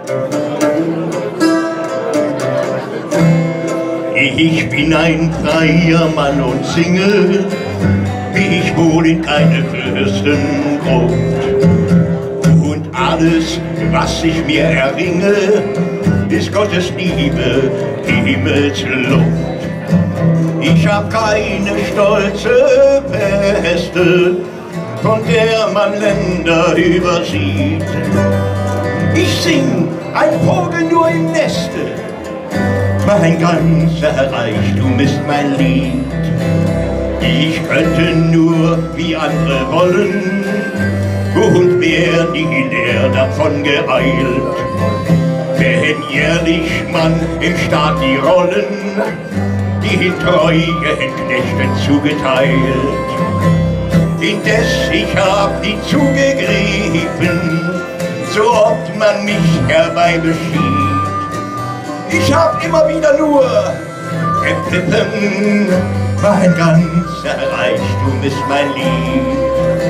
Ich bin ein freier Mann und Single, ich wohne in keine Fürstengruft. Und alles, was ich mir erringe, ist Gottes Liebe, Himmelsluft. Ich hab keine stolze Weste, von der man Länder übersieht. Ich sing, ein Vogel nur im Neste, mein ganzer Reichtum ist mein Lied. Ich könnte nur wie andere wollen und wär nie leer davon geeilt. Wenn jährlich man im Staat die Rollen den treuen Knechten zugeteilt. Indes ich hab nie zugegriffen, so oft man mich herbeibeschied. Ich hab immer wieder nur gepfiffen, mein ganzer Reichtum ist mein Lied.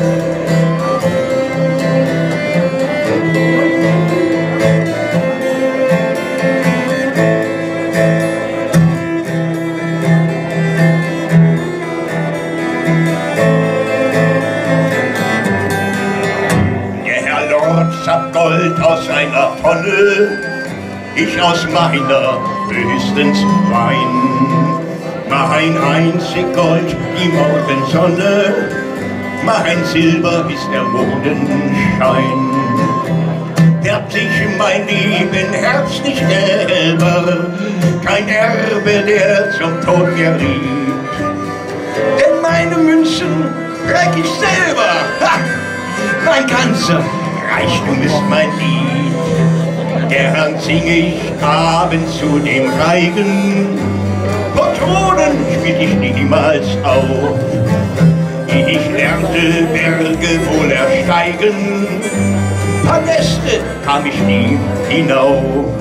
Der Herr Lord schafft Gold aus einer Tonne, ich aus meiner höchstens Wein. Mein einzig Gold, die Morgensonne, mein Silber ist der Mondenschein. Färbt sich mein Leben herzlich selber, kein Erbe, der zum Tod mir riet. Denn meine Münzen träg ich selber, ha! Mein ganzer Reichtum ist mein Lied. Gern sing ich abends zu dem Reigen, Patronen spiel ich niemals auf. Ich lernte Berge wohl ersteigen, Paläste kam ich nie hinauf.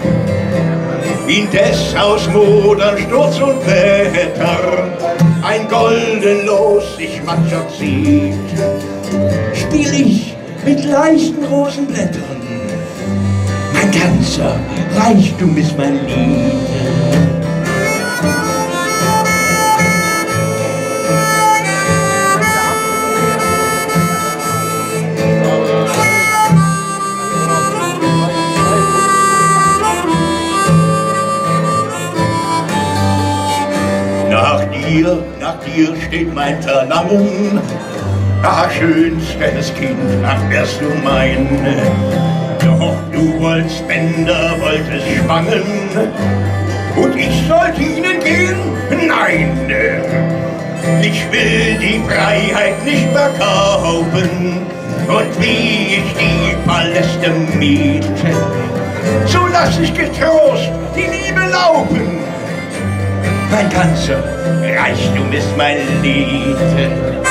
Indes aus Modern, Sturz und Wetter ein golden Los sich mancher zieht. Spiel ich mit leichten Rosenblättern, mein ganzer Reichtum ist mein Lied. Nach dir steht mein Verlangen, ach schönstes Kind, ach wärst du mein. Doch du als Bänder wolltest schwangen und ich sollte ihnen gehen? Nein, ich will die Freiheit nicht verkaufen und wie ich die Paläste miete, so lass ich getrost die Liebe laufen. Mein ganzer Reichtum ist mein Lied.